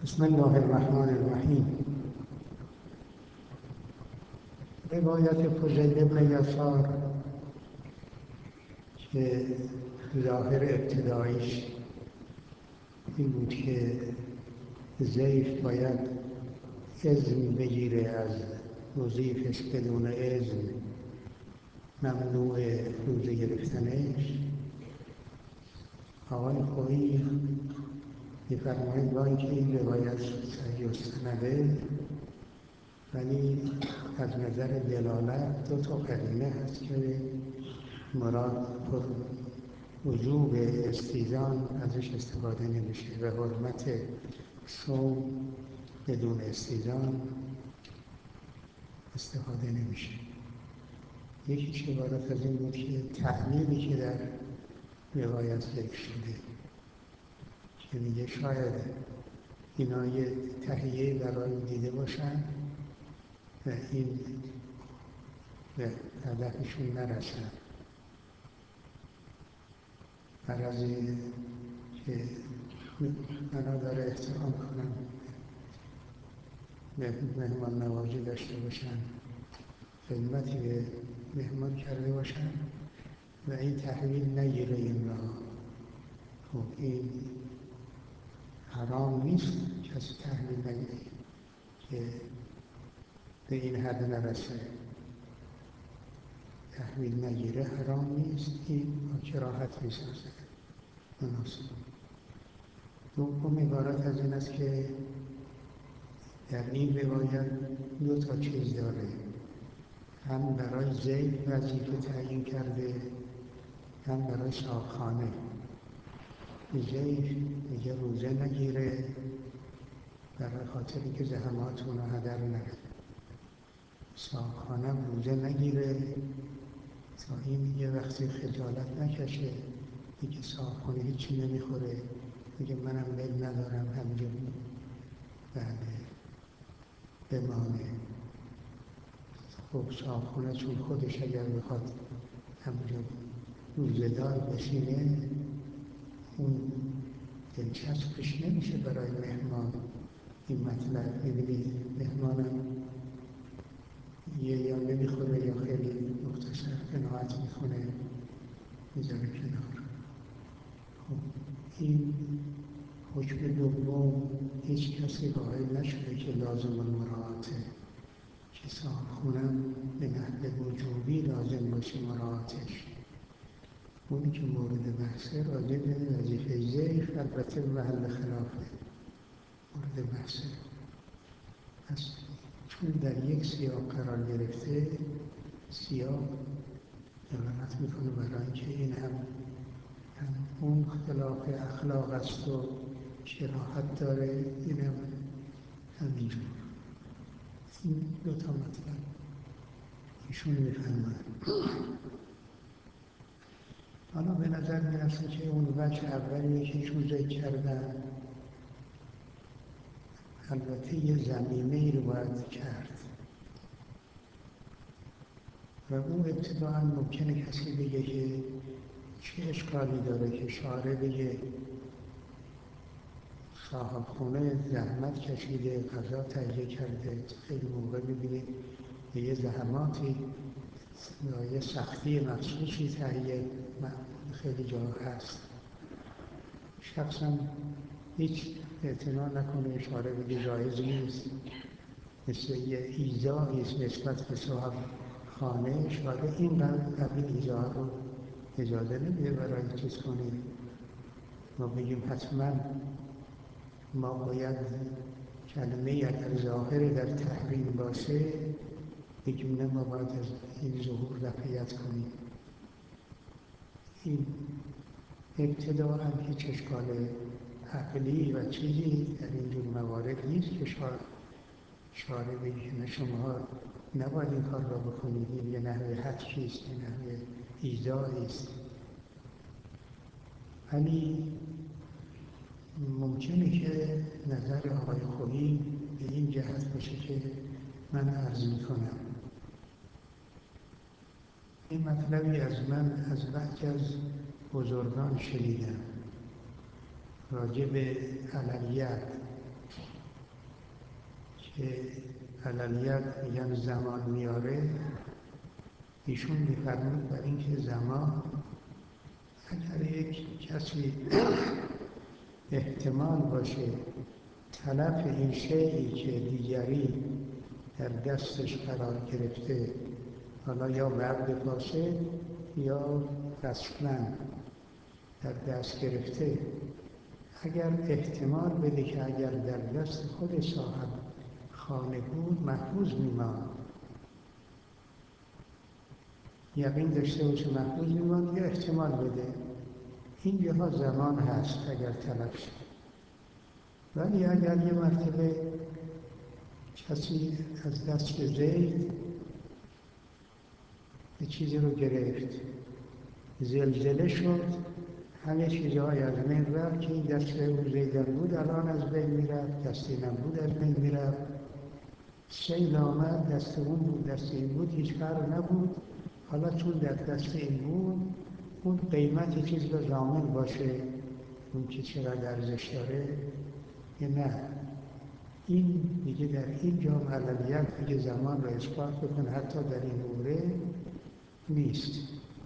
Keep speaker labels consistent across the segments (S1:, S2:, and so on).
S1: بسم الله الرحمن الرحیم. روایت فضیل بن یسار که ظاهر ابتداییش این بود که ضیف باید اذن بگیره از مضیفش، بدون اذن ممنوع روزه گرفتنش. آقای خویی می‌فرمایند با اینکه این روایت صحیح السنده، ولی از نظر دلالت دو تا قرینه هست که مراد وجوب استیزان ازش استفاده نمیشه و حرمت صوم بدون استیزان استفاده نمیشه. یکیش عبارت از این بود که تعلیلی که در روایت ذکر شده که میگه شاید اینا یه تهیه برای دیده باشن و این به هدفشون نرسن. غرضی که بنا داره احترام کنن، مهمان نوازی داشته باشن، خدمتی به مهمان کرده باشن و این تحویل نگیره این را. خب این حرام نیست کسی تحویل نگیره که به این حد نرسه، تحویل نگیره حرام نیست، این کراهت میسازه مناسب. دوم عبارت از این است که در این روایت دو تا چیز داره، هم برای ضیف وظیفه تعیین کرده، هم برای صاحبخانه. ضیف میگه روزه نگیره برای خاطری که زحمات اونو هدر نره، صاحبخانه روزه نگیره تا این یه وقتی خجالت نکشه، میگه صاحبخانه هیچی نمیخوره، میگه منم میل ندارم همینجا بمانه. خب صاحبخانه چون خودش اگر بخواد همینجا روزه‌دار بشینه، اون دلچسبش نمیشه برای مهمان. این مطلب میبینی مهمانم یا نمیخوره یا خیلی مختصر قناعت میکنه میذاره کنار. خب این حکم دوم هیچ کسی قائل نشده که لازم المراعاته، که صاحبخونم به نحو وجوبی لازم باشه مراعاتش. اونی که مورد بحثه راجع به وظیفه ضیف البته به محل خلافه مورد بحثه. پس چون در یک سیاق قرار گرفته، سیاق دلالت میکنه برای اینکه این هم اون خلاف اخلاق است و کراهت داره، این هم همینجور. این دو تا مطلب ایشون میفهمن. حالا به نظر میرسه که اون وجه اولیه که ایشون ذکر کردن البته یه زمینه‌ای رو باید کرد و اون ابتداءً ممکنه کسی بگه که چه اشکالی داره که شارع بگه صاحب خونه زحمت کشیده، غذا تهیه کرده. خیلی موقع می‌بینید یه زحماتی یا یه سختی مخصوصی تهیه خیلی جا هست. شخصاً هیچ اعتنا نکنه شارع بگه جایز نیست، مثل یه ایذایی است نسبت به صاحب خانه. شارع این قبیل ایذا رو اجازه نمیده برای چیز کنیم. ما بگیم حتما ما باید کلمه اگر ظاهر در تحریم باشه بگیم نه، ما باید از این ظهور رفعیت کنیم. این ابتداءً هیچ اشکال عقلی و چیزی در اینجور موارد نیست که شارع بگه نه شما نباید این کار را بکنید، این یه نحوه حتکی است، یه نحوه ایذایی است. ولی ممکنه که نظر آقای خویی به این جهت باشه که من عرض میکنم. این مطلبی از من از بعضی از بزرگان شنیدم راجع به علویت که عللیت میگن زمان میاره، ایشون میفرمود بر اینکه زمان اگر یک کسی احتمال باشه تلف این شیئی که دیگری در دستش قرار گرفته، حالا یا بعد فاسد یا اصلا در دست گرفته، اگر احتمال بده که اگر در دست خود صاحب خانه بود محفوظ میماند، یقین داشته باشه محفوظ میماند، یا احتمال بده این جاها زمان هست اگر تلف شد. ولی اگر یه مرتبه کسی از دست زید یه چیزی رو گرفت، زلزله شد، همه چیزهای از بین رفت که این دست اون زیدن بود الان از بین میرفت، دست اینم بود از بین میرفت، سیل آمد دست اون بود دست این بود، هیچ فرق نبود، حالا چون در دست این بود اون قیمت چیز رو ضامن باشه اون که چقدر ارزش داره یا نه. این دیگه در این جا عللیت دیگه زمان رو اثبات بکن حتی در این دوره نیست.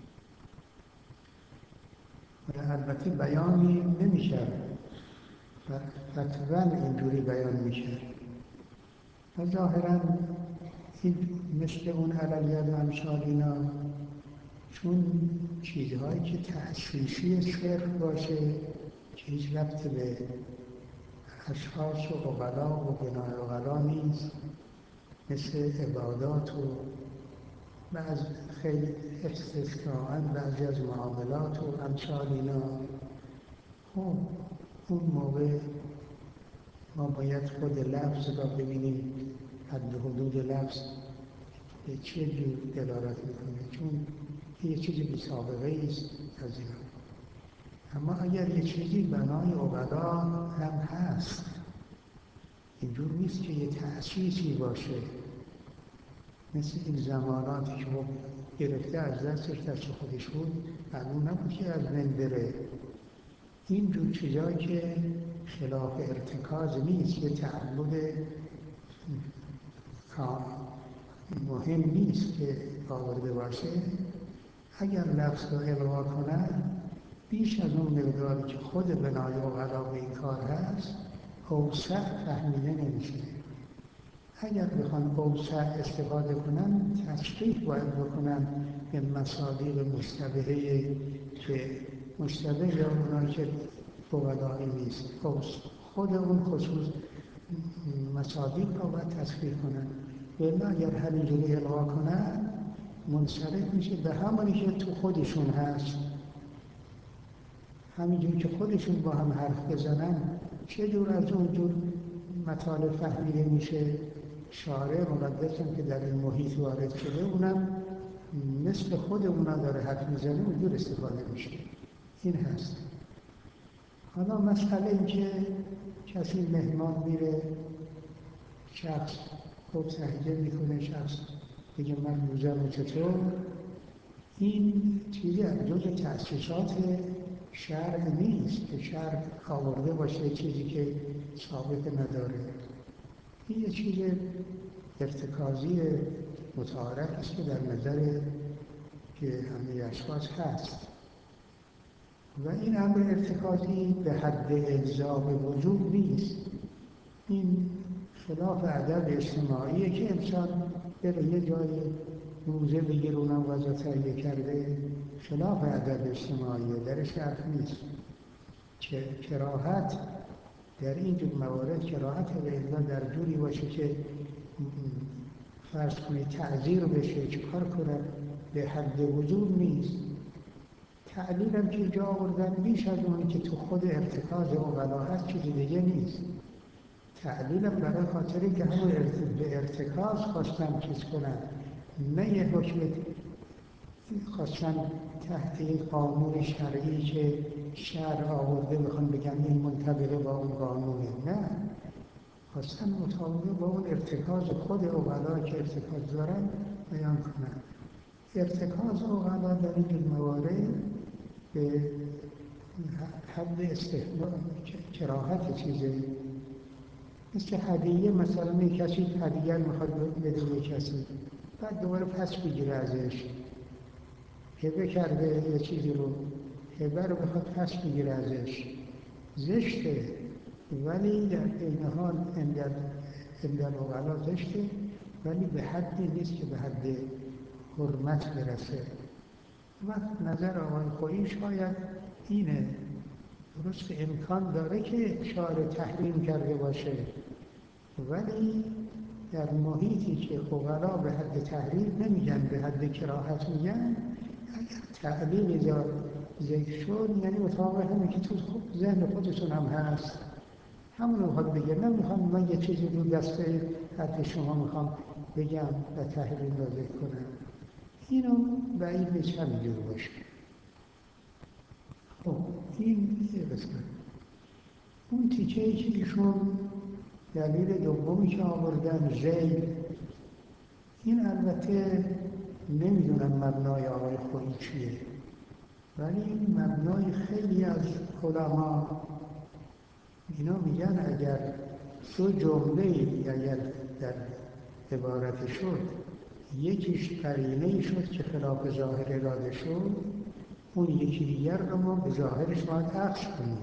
S1: البته بیانی نمی‌کرد، فتواً اینجوری بیان می‌کرد و ظاهراً این مثل اون عللیت و امثال اینا، چون چیزهایی که تأسیسی صرف باشه که هیچ ربط به اشخاص و عقلا و بنای عقلا نیست، مثل عبادات و بعض خیلی استثناءً بعضی از معاملات و امثال اینا، خب اون موقع ما باید خود لفظ را ببینیم، حد و حدود لفظ به چه جور دلالت میکنه، چون یه چیزی بی سابقه است از اینا. اما اگر یه چیزی بنای عقلا هم هست، اینجور نیست که یه تأسیسی باشه، مثل این زماناتی که گرفته از دستش دست خودش بود، معلوم نبود که از بین بره. این جور چیزایی که خلاف ارتکاز نیست، یه تعبد مهم نیست که آورده باشه، اگر لفظ رو الغا کنن بیش از اون مقداری که خود بنای عقلا به این کار هست اوسع فهمیده نمیشه. اگر بخوان اوسع استفاده کنن تشریح باید بکنن به مصادیق مشتبهه که مشتبه یا اونایی که فقدایی نیست، خود اون خصوص مصادیق رو باید تصریح کنن. ولی اگر همینجوری الغا کنن منصرف میشه به همونی که تو خودشون هست، همینجوری که خودشون با هم حرف بزنن چه جور از اون جور مطالب فهمیده میشه. شارع مقدس هم که در این محیط وارد شده اونم مثل خود اونا داره حرف میزنه اونجور استفاده میشه. این هست. حالا مسئله این که کسی مهمان میره، شخص خوب تهیه میکنه، شخص دیگه من روزم چطور، این چیزی از جز تأسیسات شرع نیست که شرع آورده باشه چیزی که ثابت نداره. این یه چیز ارتکازی متعارف است که در نظر که همه اشخاص هست و این امر ارتکازی به حد اجزا به وجود نیست. این خلاف ادب اجتماعیه که انسان بره یه جای روزه بگیر اونم غذا تهیه کرده، خلاف ادب اجتماعیه، درش حرف نیست. کراهت در این جور موارد کراهت به الا در جوری باشه که فرض کنید تعذیر بشه چکار کنن، به حد وجود نیست. تعلیل هم که جا آوردن بیش از اونی که تو خود ارتکاز عقلا هست چیز دیگه نیست. تعلیل هم برای خاطری که همون به ارتکاز خواستن چیز کنن، نه یه حکم خواستن تحت یک قانون شرعی که شرع آورده بخوان بگن این منطبقه با اون قانونه، نه، خواستن مطابقه با اون ارتکاز خود عقلا که ارتکاز دارن بیان کنن. ارتکاز عقلا در این موارد به حد استحباب کراهت چیزی مثل هدیه، مثلا یک کسی هدیه میخواد بده به کسی، بعد دوباره پس بگیره ازش. هبه کرده یه چیزی رو، هبه رو بخواد پس بگیره ازش، زشته. ولی در این حال اندر اقلا زشته، ولی به حدی نیست که به حد حرمت برسه. وقت نظر آقای خویی شاید اینه، درست امکان داره که شارع تحریم کرده باشه، ولی در محیطی که فقها به حد تحریم نمیگن، به حد کراهت میگن، اگر تعلیل ذکر شد، یعنی مطابق همه که تو ذهن خودتون هم هست، همون رو میخواد بگه. نمیخوام من یه چیزی رو دسته حرف شما میخوام بگم و تحریم را ذکر کنم. اینو بعید نیست همینجور باشه. خب این یه قسمت. اون تیکه‌ای که ایشون دلیل دومی که آوردن، ژیل، این البته نمیدونم مبنای آقای خویی چیه، ولی این مبنای خیلی از علما. اینا میگن اگر دو جمله اگر در عبارت شد، یکیش قرینه‌ای شد که خلاف ظاهر اراده شد، اون یکی دیگر رو ما به ظاهرش باید عکس کنیم،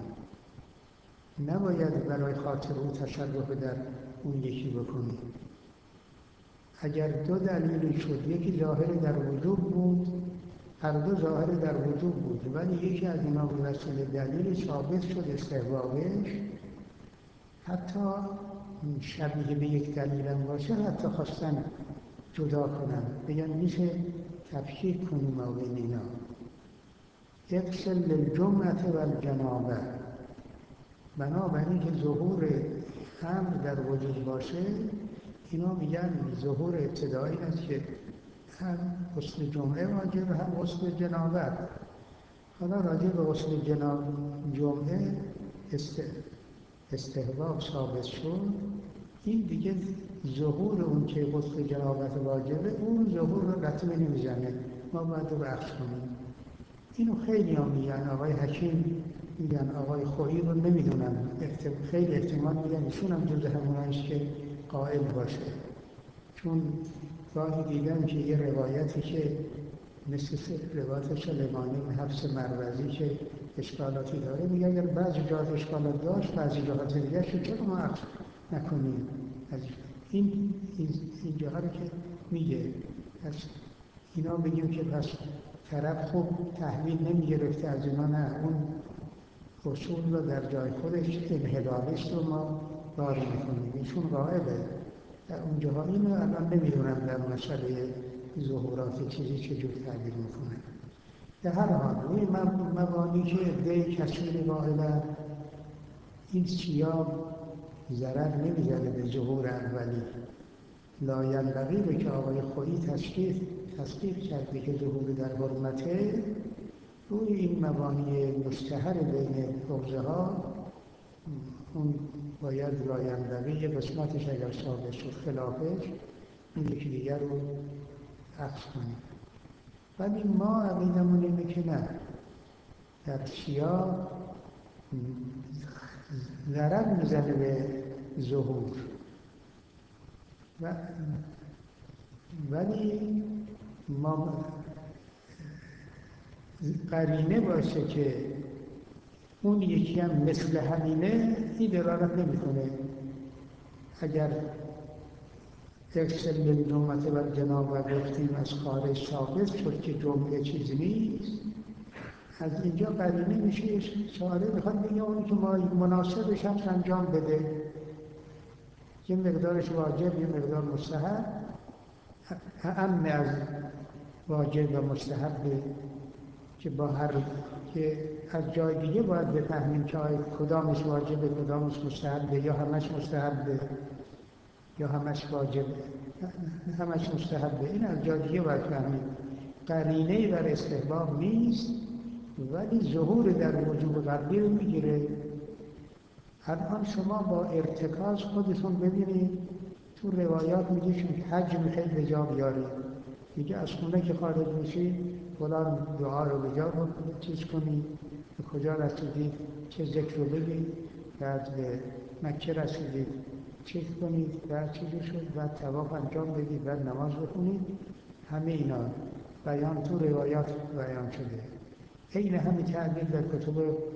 S1: نباید برای خاطر او تصرف در اون یکی بکنیم. اگر دو دلیلی شد، یکی ظاهر در وجوب بود، هر دو ظاهر در وجوب بود، ولی یکی از اینا به وسیله دلیل ثابت شد استحبابش، حتی شبیه به یک دلیل هم باشه، حتی خواستن جدا کنن، بگن میشه تفکیک کنیم ما بین اینا. اغسل للجمعة والجنابة، بنابراین که ظهور امر در وجود باشه، اینا میگن ظهور ابتدایی است که هم غسل جمعه واجب، هم غسل جنابت. حالا راجع به غسل جمعه استحباب ثابت شد، این دیگه ظهور اون که غسل جنابت واجبه، اون ظهور رو رتبه نمیزنه، ما باید رو عکس کنیم. اینو خیلی هم میگن، آقای حکیم میگن، آقای خویی رو نمیدونم، خیلی احتمال میگن ایشون هم جز هموناییست که قائل باشه، چون گاهی دیدم که یه روایتی که مثل روایت سلیمانی حفص مروزی که اشکالاتی داره، میگه اگر بعضی جاها اشکالات داشت، بعضی جاها دیگه شد، چرا ما عکس نکنیم؟ این جاها رو که میگه، پس اینا بگیم که پس طرف خوب تحویل نمیگرفته از اینا، نه، اون اصول رو در جای خودش انحلالش رو ما داری میکنیم. ایشون قائله در اون جاها. اینو الان نمیدونم در مسئله ظهورات چیزی چجور تعبیر میکنه. در هر حال این مبانی که عده کثیری قائلن، این سیاق ضرر نمیزنه به ظهور اولی. لاینبغی رو که آقای خویی تسقیق کرده که ظهور در حرمته، روی این مبانی مشتهر بین حوزه‌ها، اون باید لاینبغی یه قسمتش اگر ثابت شد خلافش، این یکی دیگر رو عکس کنیم. ولی ما عقیدمون اینه که نه، در سیاق ضرر میزنه به ظهور، ولی ما قرینه باشه که اون یکی هم مثل همینه، این دلالت نمیکنه. اگر اغسل للجمعة والجنابة گفتیم از خارج ثابت شد که جمعه چیز نیست، از اینجا قرینه میشه شارع میخواد بگه اونی که مناسبش هم انجام بده، یه مقدارش واجب، یه مقدار مستحب، اعم از واجب و مستحب، که با هر که از جای دیگه باید بفهمیم که کدامش واجبه، کدامش مستحبه، یا همش مستحبه یا همش واجبه، همش مستحبه. این از جای دیگه باید فهمیم. قرینه‌ای بر استحباب نیست، ولی ظهور در وجوب قبلی رو میگیره. الان شما با ارتکاز خودتون ببینید، تو روایات میگه که حج میخواید به جا بیارید، میگه از خونه که خارج میشید فلان دعا رو به جا چیز کنید، به کجا رسیدید چه ذکر رو بگید، بعد به مکه رسیدید چک کنید، بعد چیزی شد، بعد طواف انجام بدید، بعد نماز بخونید. همه اینا بیان تو روایات بیان شده. این همین تعبیر در کتب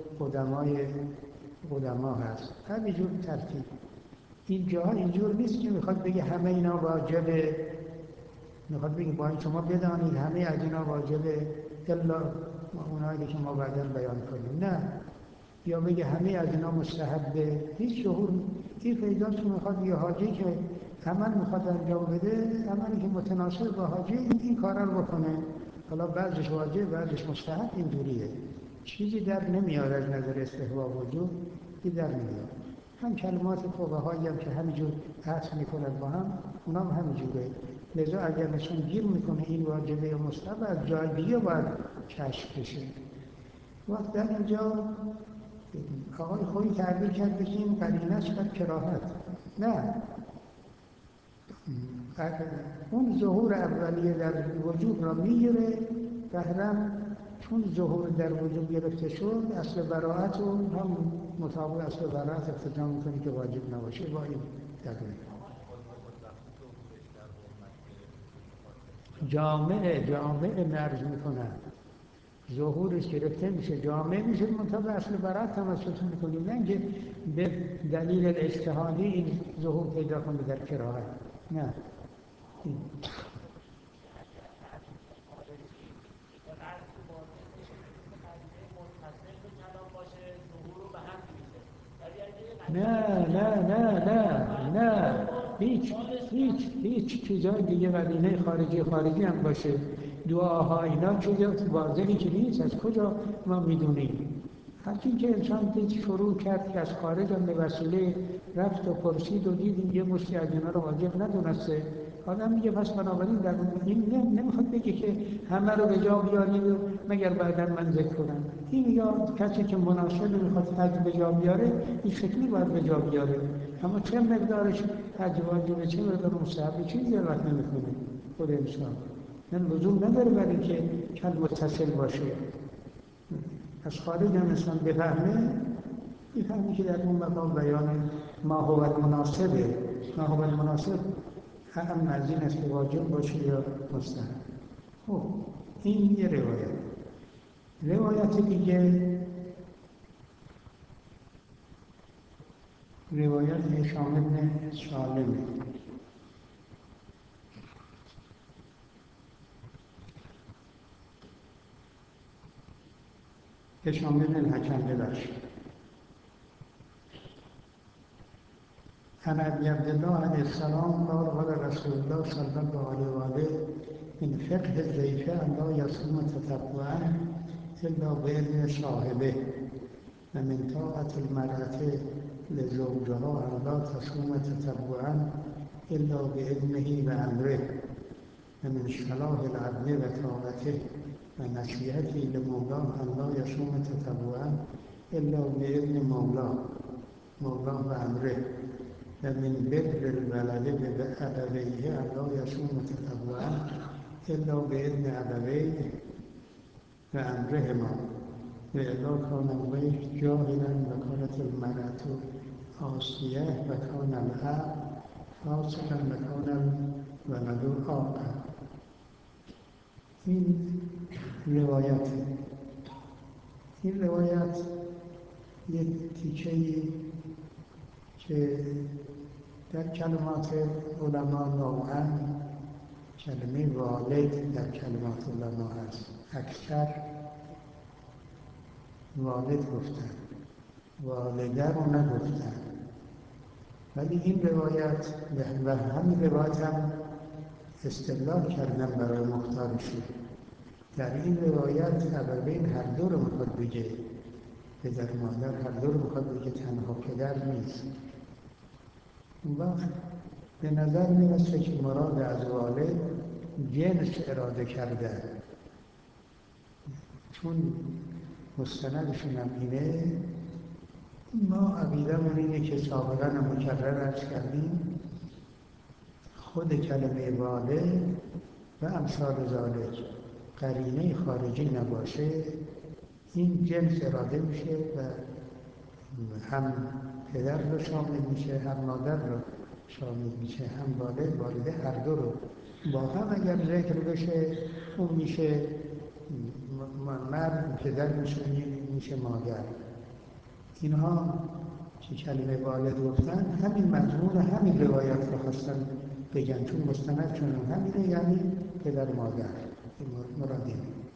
S1: قدما هست. همینجور ترتیب. این جاها اینجور نیست که میخواد بگه همه اینا واجبه، میخواد بگه باید شما بدانید همه از اینا واجبه الا اونایی که ما بعدا بیان کنیم. نه، یا بگه همه از اینا مستحبه. هیچ ظهور این پیداست که میخواد یه حاجی که عمل میخواد انجام بده، عملی که متناسب با حاجی این کارا رو بکنه. حالا بعضش واجب بعضش مستحب، اینجوریه. چیزی در نمیاد از نظر استحباب وجود، این در نمیاد. هم کلمات فقهایی هم که همینجور عطف میکنن با هم، اونا هم همینجوره. لذا اگر نشون گیر میکنه این واجبه یا مستحب، از جای دیگه باید کشف بشه. وقت در اینجا آقای خویی تعبیر کرد که این قرینه‌اش بر کراهت. نه، اون ظهور اولیه در وجود را میگیره. بهرم چون ظهور در وجود گرفته شد، اصل براءت رو هم مطابق اصل براءت اقتضا میکنه که واجب نباشه. با این دقیق جامعه مرز میکنن، ظهورش گرفته میشه، جامعه میشه، مطابق اصل براءت تمسک میکنیم. نه اینکه به دلیل اجتهادی این ظهور پیدا کنه در کراهت. نه. نه هیچ چیزای دیگه قرینه خارجی هم باشه، دعاها اینا چیز واضحی که نیست. از کجا ما میدونیم؟ هرچی که انسان شروع کرد که از خارج هم به وسیله رفت و پرسید و دید یه مشتی از اینا رو واجب ندونسته، آدم میگه پس بنابراین در این نمیخواد بگه که همه رو به جا بیارید و مگر بعدا من ذکر کنم. این میگه کسی که مناسب میخواد حج به جا بیاره این شکلی باید به جا بیاره، اما چه مقدارش حج واجبه چه مقدار مستحب چیزی رد نمیکنه خود انسان. من لزوم نداره برای که کل متصل باشه. از خارج هم انسان بفهمه که در اون مقام بیان ما هو المناسبه. ما هو المناسب هم از این است که واجب باشه یا مستحب. خب این یه روایت دیگه، روایت هشام بن سالم. هشام بن الحکم ببخشید. عن ابي عبد الله عليه السلام قال قال رسول الله صلى الله عليه وآله من فقه الضيف أن لا يصوم تطوعا إلا بإذن صاحبه ومن طاعة المرأة لزوجها أن لا تصوم تطوعا إلا بإذنه وأمره ومن صلاح العبد وطاعته ونصيحته لمولاه أن لا يصوم تطوعا إلا بإذن مولاه وأمره ومن بر الولد بأبويه أن لا يصوم تطوعا إلا بإذن أبويه وأمرهما وإذا كان الضيف جاهلا وكانت المرأة عاصية وكان الأب فاسقا وكان الولد عاقا. این روایت یک تیکه‌ای که در کلمات علما نوعاً کلمه والد در کلمات علما هست. اکثر والد گفتن، والده رو نگفتن. ولی این روایت و همین روایت هم استدلال کردن برای مختارشون. در این روایت ابوین هر دو رو میخواد بگه، پدر مادر هر دو رو میخواد بگه، تنها پدر نیست. اون وقت به نظر میرسه که مراد از والد جنس اراده کرده، چون مستندشون هم اینه. ما عقیدمون اینه که سابقا هم مکرر عرض کردیم خود کلمه والد و امثال ذالک قرینه خارجی نباشه این جنس اراده میشه و هم پدر رو شامل میشه هم مادر رو. شامل میشه، هم والده هر دو رو با هم اگر ذکر بشه، اون میشه مرد، پدر میشه مادر. اینها که کلمه والد گفتن همین مضمون همین روایت رو خواستن بگن، چون مستند چون همینه، یعنی پدر مادر مرادی.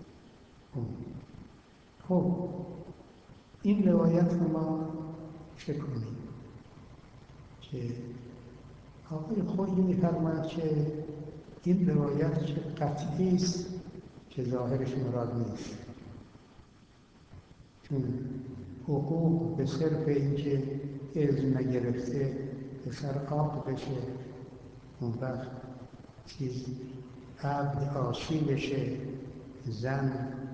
S1: خب این روایت رو ما چه کنیم؟ که آقای خودی می‌فرماید که این روایت که قطعی است که ظاهرش مراد نیست، چون حقوق به صرف اینکه اذن نگرفته پسر آب بشه، اون وقت چیز عبد عاصی بشه، زن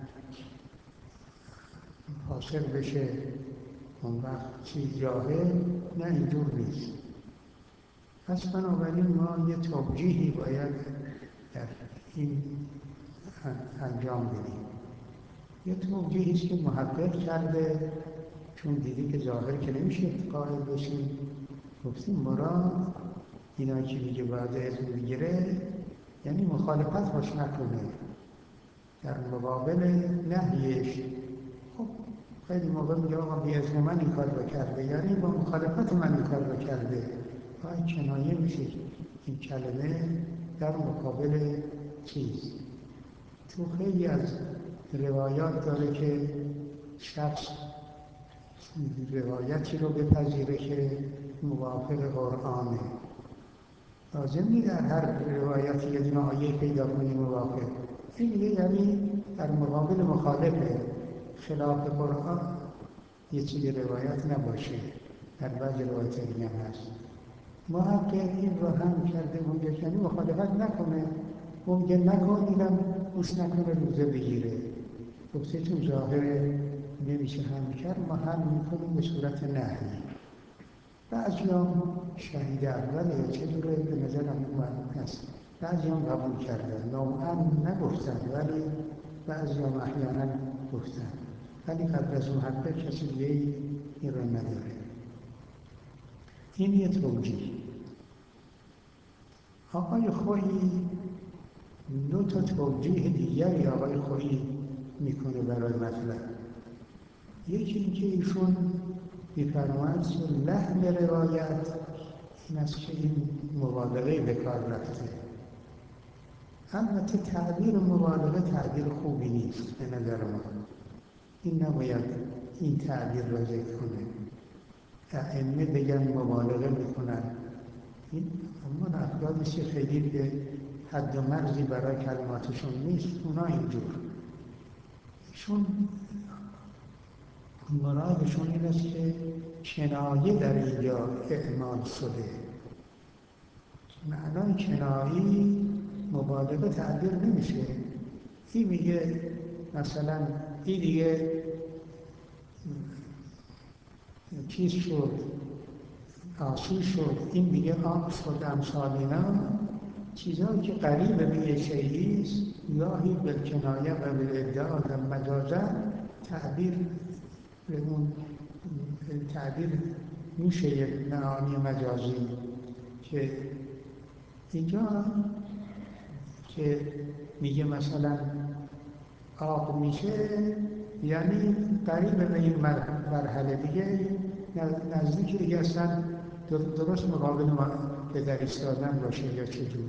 S1: حاصل بشه، اون وقت چیز جاهل، نه اینجور نیست. پس بنابراین ما یه توجیهی باید در این انجام بدیم. یه توجیهی است که محقق کرده، چون دیدی که ظاهر که نمیشه قائل بشیم، گفتیم مراد اینا که میگه باید اذن بگیره یعنی مخالفت باش نکنه در مقابل نهیش. خب خیلی موقع میگه آقا بی اذن من این کار رو کرده، یعنی با مخالفت من این کار رو کرده، باید کنایه میشه این کلمه در مقابل چیز. تو خیلی از روایات داره که شخص روایتی رو بپذیره که موافق قرآنه. لازم نیست در هر روایتی یه دونه آیه پیدا کنی موافق. این دیگه یعنی در مقابل مخالفه، خلاف قرآن یه چیزی روایت نباشه. در بعضی روایت دیگه هم هست. محقق این رو هم کرده اونجا که مخالفت نکنه، ممکن نکن اینم گوش نکنه روزه بگیره. گفته چون ظاهر نمیشه هم کرد، ما هم میکنیم به صورت نهی. بعضی هم شهید اوله چه دوره به نظر هم هست، بعضی هم قبول کردن، نوعا نگفتن ولی بعضی هم احیانا گفتن، ولی قبل از محقق کسی دیگه این رو نداره. این یه توجیه. آقای خویی دو تا توجیه دیگری آقای خویی میکنه برای مطلب. یکی اینکه ایشون می‌فرماید که لحن روایت این است که این مبالغه به کار رفته. البته تعبیر مبالغه تعبیر خوبی نیست به نظر ما. این نباید این تعبیر را ذکر کنه. ائمه بگن مبالغه میکنن، این اما افرادی که خیلی به حد و مرزی برای کلماتشون نیست، اونا اینجور. ایشون مرادشون این است که کنایه در اینجا اعمال شده. معنای کنایی مبالغه تعبیر نمیشه. این میگه مثلا این دیگه چیز شد، آسو شد، این دیگه آب شد، امثال اینا چیزهایی که قریب به یه شیئی است، گاهی بالکنایه و بالادعا و مجازا تعبیر به اون تعبیر میشه یک معانی مجازی. که اینجا که میگه مثلا آب میشه، یعنی قریب به این مرحله دیگه نزدیک دیگه اصلا درست مقابل به در ایستادن باشه یا چجور.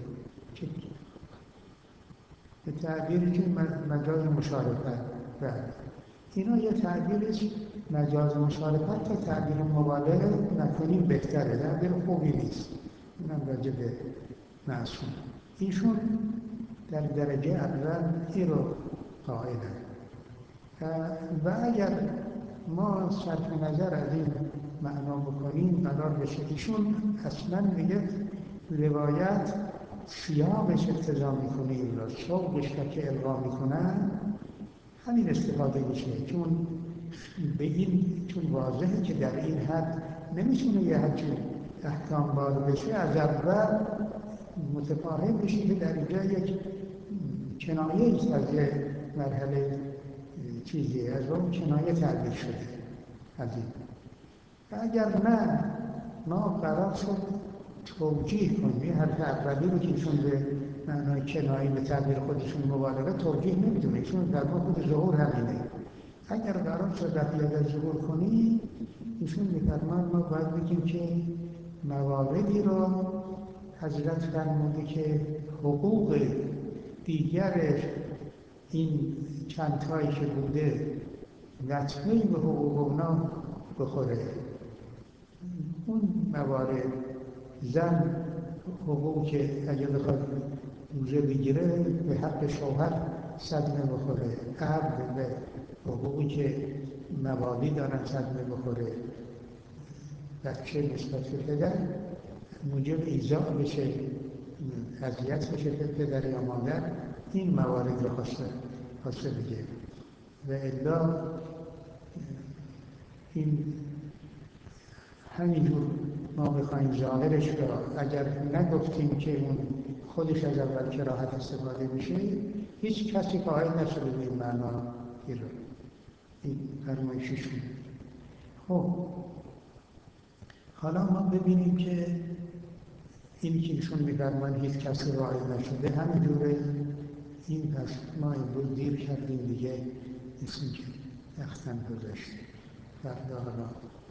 S1: به تعبیری که مجاز مشارکت بعد اینا یه تعبیرش مجاز مشارکت تا تعبیر مبالغه نکنیم بهتره، تعبیر خوبی نیست. اینم راجع به معصوم. ایشون در درجه اول این رو قائلن و اگر ما صرف نظر از این معنا بکنیم قرار بشه ایشون اصلا میگه روایت سیاقش اقتضا میکنه، این را شوقش که القا میکنن همین استفاده میشه، چون به این چون واضحه که در این حد نمیتونه یه حد احکام بار بشه، از اول متفاهم بشه که در اینجا یک کنایه است از یه مرحله چیزی، از اون کنایه تعبیر شده از این. اگر نه ما قرار شد توجیه کنیم. این حرف اولی رو که ایشون به معنای کنایی به تعبیر خودشون مبالغه توجیه نمیدونه، ایشون در خود ظهور همینه. اگر قرار شد رفیع ظهور کنی، ایشون میفرماید ما باید بگیم که مواردی رو حضرت فرموده که حقوق دیگر این چند تایی که بوده لطمه‌ای به حقوق اونا بخوره. اون موارد زن حقوق که اگه بخواد روزه بگیره به حق شوهر صدمه بخوره، عبد به حقوقی که موالی دارن صدمه بخوره، بچه نسبت به پدر موجب ایذا بشه، اذیت بشه پدر یا مادر. این موارد رو خواسته بگه. و الا این همینجور ما بخوایم ظاهرش را اگر نگفتیم که اون خودش از اول کراهت استفاده میشه، هیچ کسی قائل نشده به این معنا این فرمایششون. خب حالا ما ببینیم که این که ایشون می‌فرمایند هیچ کسی قائل نشده همینجوره. این پس ما امروز دیر کردیم دیگه، مثل که وقتم گذشت. فردا حالا